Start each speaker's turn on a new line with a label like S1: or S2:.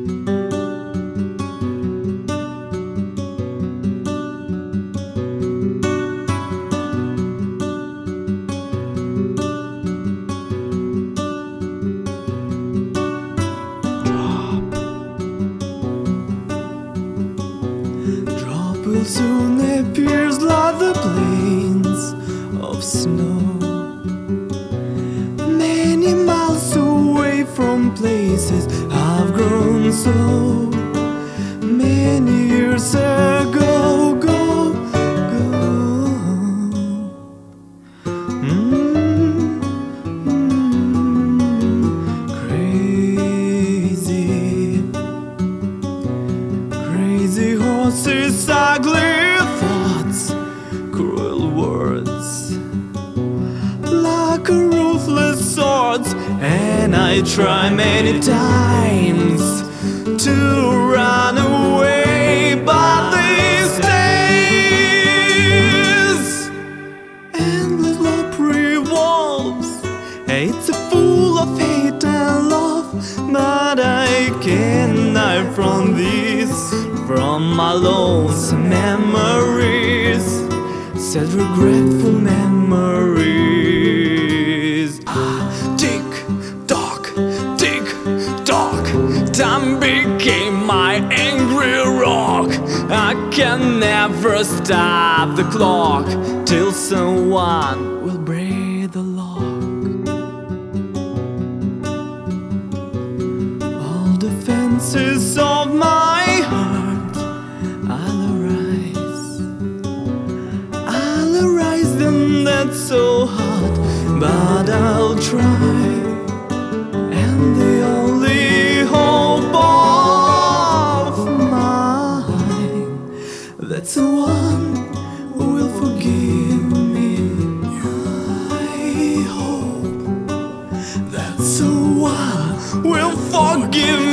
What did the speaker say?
S1: Will soon appears like the plains of snow, many miles away from places I've grown so many years ago. Go, crazy, crazy horses, ugly thoughts, cruel words, like a ruthless sword. And I try many times to run away, but these days endless loop revolves. It's full of hate and love, but I can't hide from this, from my lonesome memories, sad regretful memories. Tick tock, time became my angry rock. I can never stop the clock till someone will break the lock. All the fences of my heart, I'll arise, then that's so hard, but I'll try. And the only hope of mine, that's the one who will forgive me. I hope that's the one will forgive me.